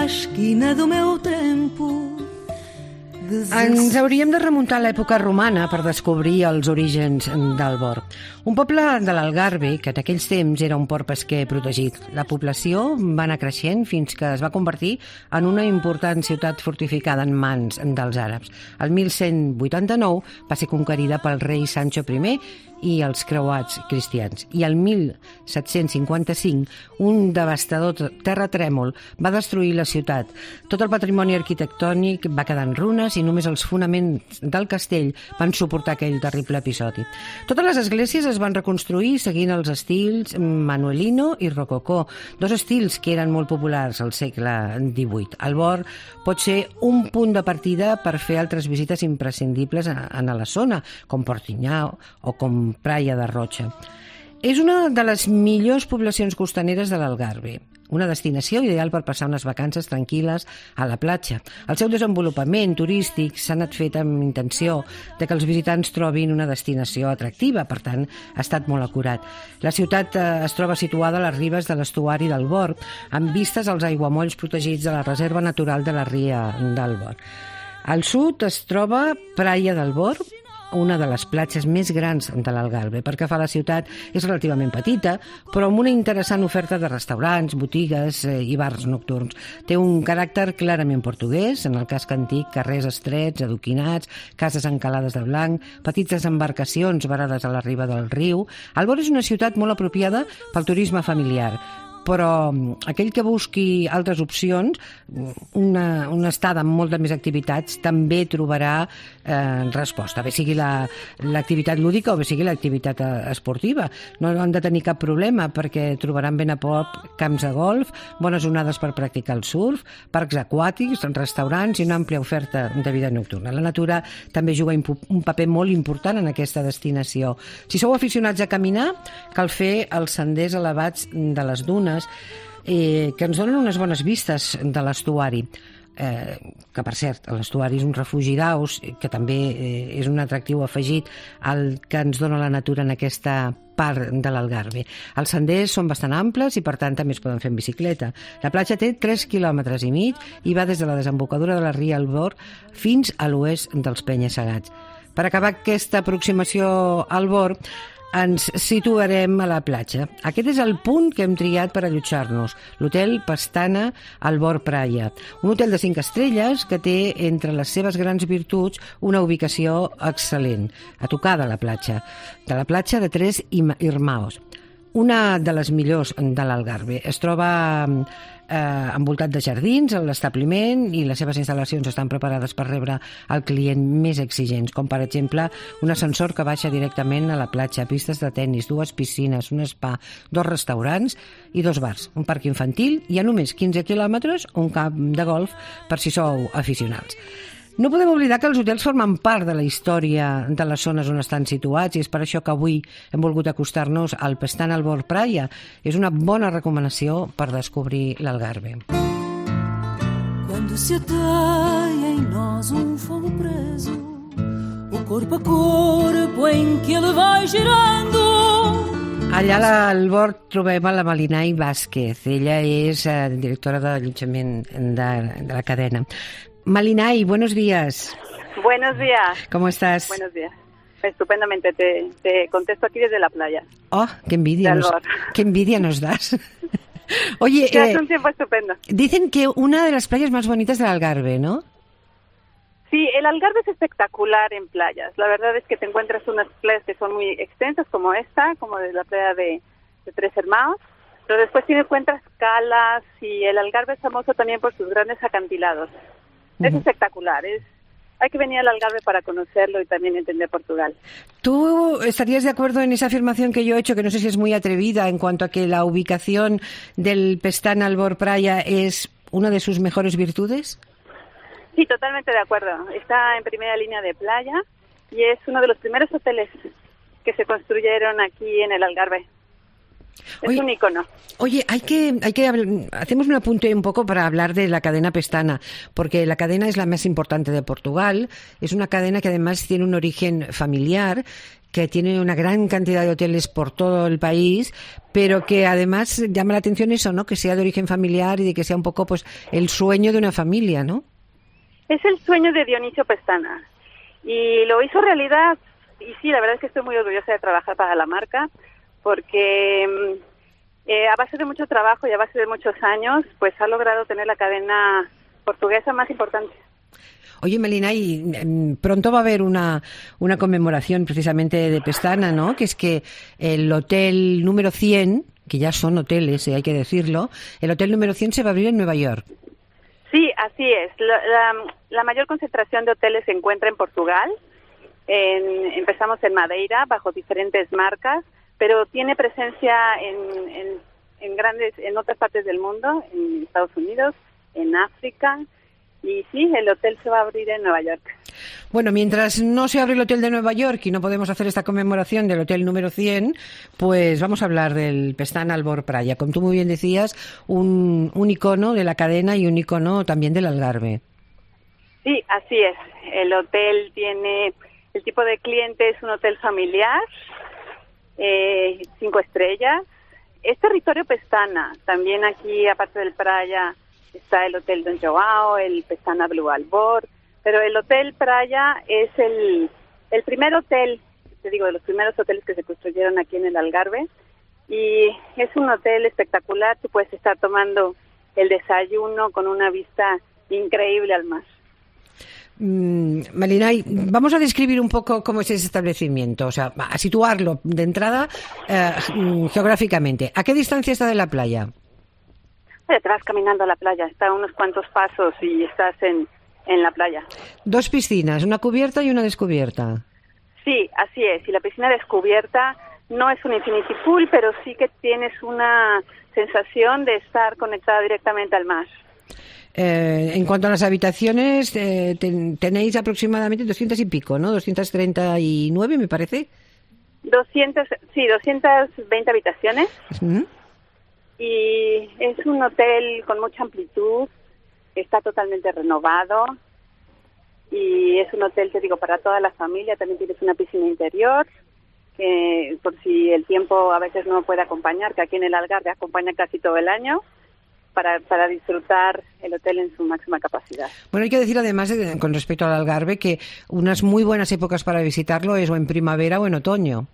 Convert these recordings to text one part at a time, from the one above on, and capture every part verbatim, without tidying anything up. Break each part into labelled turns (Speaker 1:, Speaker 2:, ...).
Speaker 1: esquina do meu tempo.
Speaker 2: Ens hauríem de remuntar a l'època romana per descobrir els orígens del Bor. Un poble de l'Algarve, que en aquells temps era un port pesquer protegit. La població va anar creixent fins que es va convertir en una important ciutat fortificada en mans dels àrabs. El mil cent vuitanta-nou va ser conquerida pel rei Sancho I i els creuats cristians. I el mil set-cents cinquanta-cinc, un devastador terratrèmol va destruir la ciutat. Tot el patrimoni arquitectònic va quedar en runes i només els fonaments del castell van suportar aquell terrible episodi. Totes les esglésies es van reconstruir seguint els estils manuelino i rococó, dos estils que eren molt populars al segle divuit. El Bor pot ser un punt de partida per fer altres visites imprescindibles a la zona, com Portinyà o com Praia de Rocha. És una de les millors poblacions costaneres de l'Algarve, una destinació ideal per passar unes vacances tranquil·les a la platja. El seu desenvolupament turístic s'ha anat fet amb intenció de que els visitants trobin una destinació atractiva, per tant, ha estat molt acurat. La ciutat eh, es troba situada a les ribes de l'estuari del Bor, amb vistes als aiguamolls protegits de la Reserva Natural de la Ria del Bor. Al sud es troba Praia del Bor, una de les platges més grans de l'Algarve. Pel que fa a la ciutat, és relativament petita, però amb una interessant oferta de restaurants, botigues eh, i bars nocturns. Té un caràcter clarament portuguès, en el casc antic, carrers estrets, adoquinats, cases encalades de blanc, petites embarcacions varades a la riba del riu. El Bor és una ciutat molt apropiada pel turisme familiar, però aquell que busqui altres opcions, una, una estada amb moltes més activitats, també trobarà eh, resposta, bé sigui l'activitat la, lúdica o bé sigui l'activitat esportiva. No han de tenir cap problema perquè trobaran ben a prop camps de golf, bones onades per practicar el surf, parcs aquàtics, restaurants i una àmplia oferta de vida nocturna. La natura també juga un paper molt important en aquesta destinació. Si sou aficionats a caminar, cal fer els senders elevats de les dunes, Eh, que ens donen unes bones vistes de l'estuari, eh, que per cert, l'estuari és un refugi d'aus, que també eh, és un atractiu afegit al que ens dona la natura en aquesta part de l'Algarve. Els senders són bastant amples i per tant també es poden fer en bicicleta. La platja té tres quilòmetres i mig i va des de la desembocadura de la Ria del Bor fins a l'oest dels Penya-segats. Per acabar aquesta aproximació al Bor, ens situarem a la platja. Aquest és el punt que hem triat per allotjar-nos, l'hotel Pestana al Bor Praia, un hotel de cinc estrelles que té entre les seves grans virtuts una ubicació excel·lent, a tocar de la platja, de la platja de Tres Irmãos, una de les millors de l'Algarve. Es troba eh, envoltat de jardins, l'establiment, i les seves instal·lacions estan preparades per rebre el client més exigents, com per exemple un ascensor que baixa directament a la platja, pistes de tennis, dues piscines, un spa, dos restaurants i dos bars, un parc infantil i a només quinze quilòmetres un camp de golf per si sou aficionats. No podem oblidar que els hotels formen part de la història de les zones on estan situats i és per això que avui hem volgut acostar-nos al Pestana al Bor Praia. És una bona recomanació per descobrir l'Algarve.
Speaker 1: Quando se ateia em nós um fogo preso, o corpo a corpo em que ele vai girando.
Speaker 2: Allà al Bor trobem a la Malinai Vázquez. Ella és eh, directora d'allotjament de, de la cadena. Malinai, buenos días.
Speaker 3: Buenos días.
Speaker 2: ¿Cómo estás?
Speaker 3: Buenos días. Estupendamente, te, te contesto aquí desde la playa.
Speaker 2: Oh, qué envidia, nos, qué envidia nos das. Oye,
Speaker 3: eh, hace un tiempo estupendo.
Speaker 2: Dicen que una de las playas más bonitas del Algarve, ¿no?
Speaker 3: Sí, el Algarve es espectacular en playas. La verdad es que te encuentras unas playas que son muy extensas, como esta, como de la playa de, de Tres Hermanos, pero después te encuentras calas y el Algarve es famoso también por sus grandes acantilados. Es espectacular, es, hay que venir al Algarve para conocerlo y también entender Portugal.
Speaker 2: ¿Tú estarías de acuerdo en esa afirmación que yo he hecho, que no sé si es muy atrevida, en cuanto a que la ubicación del Pestana al Bor Praia es una de sus mejores virtudes?
Speaker 3: Sí, totalmente de acuerdo. Está en primera línea de playa y es uno de los primeros hoteles que se construyeron aquí en el Algarve. Es
Speaker 2: Oye,
Speaker 3: un icono.
Speaker 2: Oye, hay que, hay que hacemos un apunte un poco para hablar de la cadena Pestana, porque la cadena es la más importante de Portugal. Es una cadena que además tiene un origen familiar, que tiene una gran cantidad de hoteles por todo el país, pero que además llama la atención eso, ¿no? Que sea de origen familiar y de que sea un poco, pues, el sueño de una familia, ¿no?
Speaker 3: Es el sueño de Dionisio Pestana y lo hizo realidad. Y sí, la verdad es que estoy muy orgullosa de trabajar para la marca, porque eh, a base de mucho trabajo y a base de muchos años, pues ha logrado tener la cadena portuguesa más importante.
Speaker 2: Oye, Melina, y pronto va a haber una, una conmemoración precisamente de Pestana, ¿no? Que es que el hotel número cien, que ya son hoteles, eh, hay que decirlo, el hotel número cien se va a abrir en Nueva York.
Speaker 3: Sí, así es. La, la, la mayor concentración de hoteles se encuentra en Portugal. En, empezamos en Madeira, bajo diferentes marcas, pero tiene presencia en, en, en grandes, en otras partes del mundo, en Estados Unidos, en África, y sí, el hotel se va a abrir en Nueva York.
Speaker 2: Bueno, mientras no se abre el hotel de Nueva York y no podemos hacer esta conmemoración del hotel número cien, pues vamos a hablar del Pestana Albor Praia. Como tú muy bien decías, un, un icono de la cadena y un icono también del Algarve.
Speaker 3: Sí, así es. El hotel tiene... El tipo de cliente es un hotel familiar, eh, cinco estrellas. Es territorio Pestana. También aquí, aparte del Praia, está el Hotel Don Joao, el Pestana Blue Albor. Pero el Hotel Praia es el, el primer hotel, te digo, de los primeros hoteles que se construyeron aquí en el Algarve. Y es un hotel espectacular. Tú puedes estar tomando el desayuno con una vista increíble al mar.
Speaker 2: Mm, Melina, vamos a describir un poco cómo es ese establecimiento, o sea, a situarlo de entrada eh, geográficamente. ¿A qué distancia está de la playa?
Speaker 3: Oye, te vas caminando a la playa, está a unos cuantos pasos y estás en, en la playa.
Speaker 2: Dos piscinas, una cubierta y una descubierta.
Speaker 3: Sí, así es. Y la piscina descubierta no es un infinity pool, pero sí que tienes una sensación de estar conectada directamente al mar.
Speaker 2: Eh, en cuanto a las habitaciones, eh, ten, tenéis aproximadamente doscientas y pico, ¿no? doscientas treinta y nueve, me parece.
Speaker 3: doscientas, sí, doscientas veinte habitaciones. Uh-huh. Y es un hotel con mucha amplitud, está totalmente renovado. Y es un hotel, te digo, para toda la familia. También tienes una piscina interior, que por si el tiempo a veces no puede acompañar, que aquí en el Algarve acompaña casi todo el año. Para, para disfrutar el hotel en su máxima capacidad.
Speaker 2: Bueno, hay que decir además, de, con respecto al Algarve, que unas muy buenas épocas para visitarlo es o en primavera o en otoño.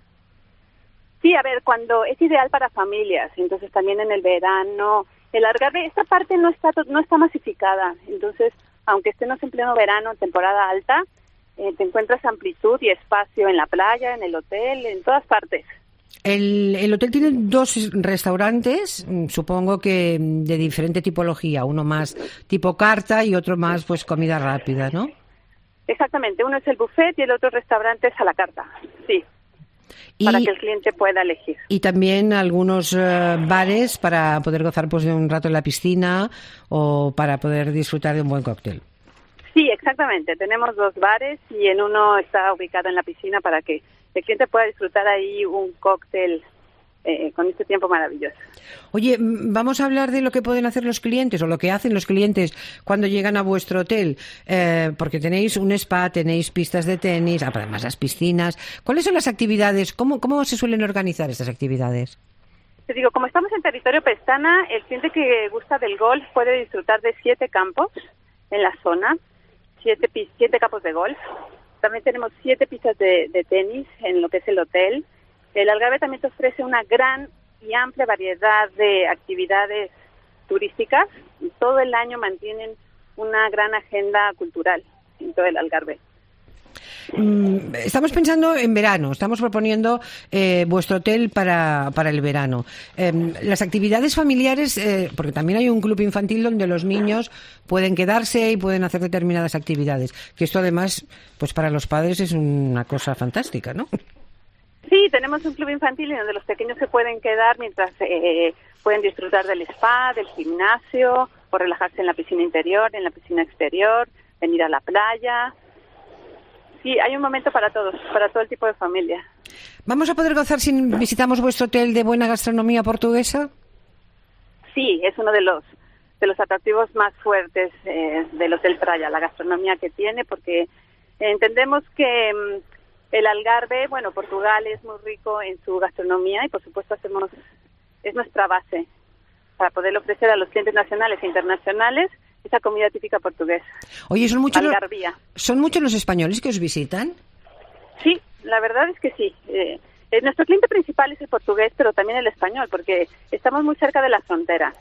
Speaker 3: Sí, a ver, cuando es ideal para familias, entonces también en el verano. El Algarve, esta parte no está no está masificada, entonces, aunque estemos en pleno verano, temporada alta, eh, te encuentras amplitud y espacio en la playa, en el hotel, en todas partes.
Speaker 2: El, el hotel tiene dos restaurantes, supongo que de diferente tipología, uno más tipo carta y otro más pues comida rápida, ¿no?
Speaker 3: Exactamente, uno es el buffet y el otro restaurante es a la carta, sí, y, para que el cliente pueda elegir.
Speaker 2: Y también algunos uh, bares para poder gozar pues de un rato en la piscina o para poder disfrutar de un buen cóctel.
Speaker 3: Sí, exactamente, tenemos dos bares y en uno está ubicado en la piscina para que el cliente pueda disfrutar ahí un cóctel eh, con este tiempo maravilloso.
Speaker 2: Oye, vamos a hablar de lo que pueden hacer los clientes o lo que hacen los clientes cuando llegan a vuestro hotel, eh, porque tenéis un spa, tenéis pistas de tenis, además las piscinas. ¿Cuáles son las actividades? ¿Cómo, cómo se suelen organizar estas actividades?
Speaker 3: Te digo, como estamos en territorio Pestana, el cliente que gusta del golf puede disfrutar de siete campos en la zona, siete, siete campos de golf. También tenemos siete pistas de, de tenis en lo que es el hotel. El Algarve también te ofrece una gran y amplia variedad de actividades turísticas y todo el año mantienen una gran agenda cultural en todo el Algarve.
Speaker 2: Estamos pensando en verano, estamos proponiendo eh, vuestro hotel para, para el verano. Eh, las actividades familiares, eh, porque también hay un club infantil donde los niños pueden quedarse y pueden hacer determinadas actividades, que esto además, pues para los padres es una cosa fantástica, ¿no?
Speaker 3: Sí, tenemos un club infantil en donde los pequeños se pueden quedar mientras eh, pueden disfrutar del spa, del gimnasio, o relajarse en la piscina interior, en la piscina exterior, venir a la playa. Sí, hay un momento para todos, para todo el tipo de familia.
Speaker 2: ¿Vamos a poder gozar si visitamos vuestro hotel de buena gastronomía portuguesa?
Speaker 3: Sí, es uno de los de los atractivos más fuertes eh, del Hotel Praia, la gastronomía que tiene, porque entendemos que um, el Algarve, bueno, Portugal es muy rico en su gastronomía y por supuesto hacemos es nuestra base para poder ofrecer a los clientes nacionales e internacionales esa comida típica portuguesa.
Speaker 2: Oye, ¿son muchos, los, ¿son muchos los españoles que os visitan?
Speaker 3: Sí, la verdad es que sí. Eh, eh, nuestro cliente principal es el portugués, pero también el español, porque estamos muy cerca de la frontera.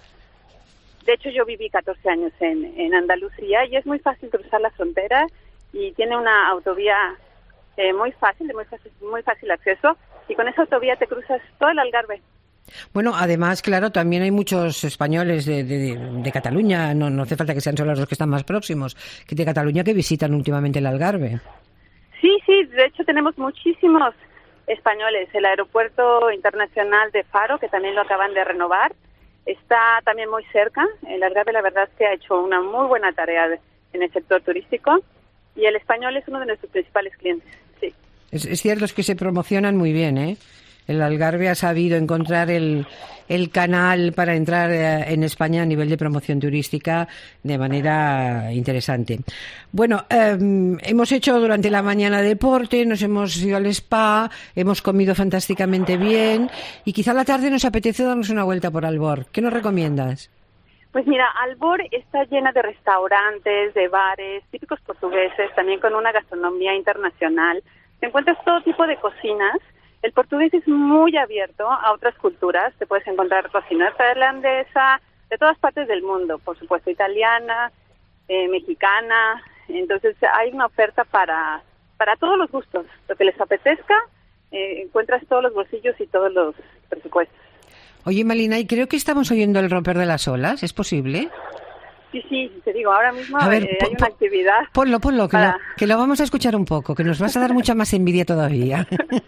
Speaker 3: De hecho, yo viví catorce años en, en Andalucía y es muy fácil cruzar la frontera y tiene una autovía eh, muy fácil, de muy fácil, muy fácil acceso, y con esa autovía te cruzas todo el Algarve.
Speaker 2: Bueno, además, claro, también hay muchos españoles de, de, de Cataluña, no, no hace falta que sean solo los que están más próximos, que de Cataluña que visitan últimamente el Algarve.
Speaker 3: Sí, sí, de hecho tenemos muchísimos españoles. El aeropuerto internacional de Faro, que también lo acaban de renovar, está también muy cerca. El Algarve, la verdad, es que ha hecho una muy buena tarea en el sector turístico y el español es uno de nuestros principales clientes, sí.
Speaker 2: Es, es cierto, es que se promocionan muy bien, ¿eh? El Algarve ha sabido encontrar el, el canal para entrar en España a nivel de promoción turística de manera interesante. Bueno, eh, hemos hecho durante la mañana deporte, nos hemos ido al spa, hemos comido fantásticamente bien y quizá a la tarde nos apetece darnos una vuelta por Albor. ¿Qué nos recomiendas?
Speaker 3: Pues mira, Albor está llena de restaurantes, de bares típicos portugueses, también con una gastronomía internacional. Te encuentras todo tipo de cocinas. El portugués es muy abierto a otras culturas. Te puedes encontrar cocina tailandesa, de todas partes del mundo, por supuesto, italiana, eh, mexicana. Entonces hay una oferta para para todos los gustos. Lo que les apetezca, eh, encuentras todos los bolsillos y todos los presupuestos.
Speaker 2: Oye, Malina, y creo que estamos oyendo el romper de las olas. ¿Es posible?
Speaker 3: Sí, sí, te digo, ahora mismo
Speaker 2: a ver,
Speaker 3: eh,
Speaker 2: po,
Speaker 3: hay una actividad.
Speaker 2: Ponlo, ponlo, que,
Speaker 3: para...
Speaker 2: lo, que lo vamos a escuchar un poco, que nos vas a dar mucha más envidia todavía.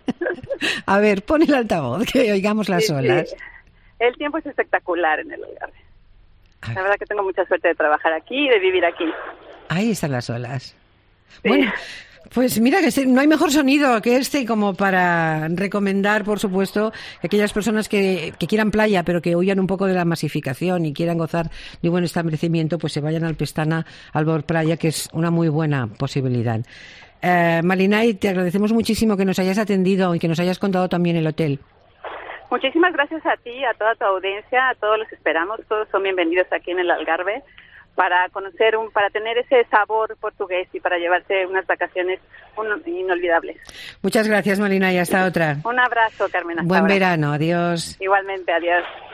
Speaker 2: A ver, pon el altavoz, que oigamos las
Speaker 3: sí,
Speaker 2: olas.
Speaker 3: Sí. El tiempo es espectacular en el Algarve. La verdad que tengo mucha suerte de trabajar aquí y de vivir aquí.
Speaker 2: Ahí están las olas.
Speaker 3: Sí.
Speaker 2: Bueno, pues mira, que no hay mejor sonido que este como para recomendar, por supuesto, que aquellas personas que, que quieran playa, pero que huyan un poco de la masificación y quieran gozar de un buen establecimiento, pues se vayan al Pestana Albor Praia, que es una muy buena posibilidad. Eh, Malinay, te agradecemos muchísimo que nos hayas atendido y que nos hayas contado también el hotel.
Speaker 3: Muchísimas gracias a ti, a toda tu audiencia, a todos los esperamos, todos son bienvenidos aquí en el Algarve para conocer, un, para tener ese sabor portugués y para llevarse unas vacaciones un, inolvidables.
Speaker 2: Muchas gracias, Malinay, hasta otra.
Speaker 3: Un abrazo, Carmen. Hasta
Speaker 2: Buen
Speaker 3: ahora.
Speaker 2: verano, adiós.
Speaker 3: Igualmente, adiós.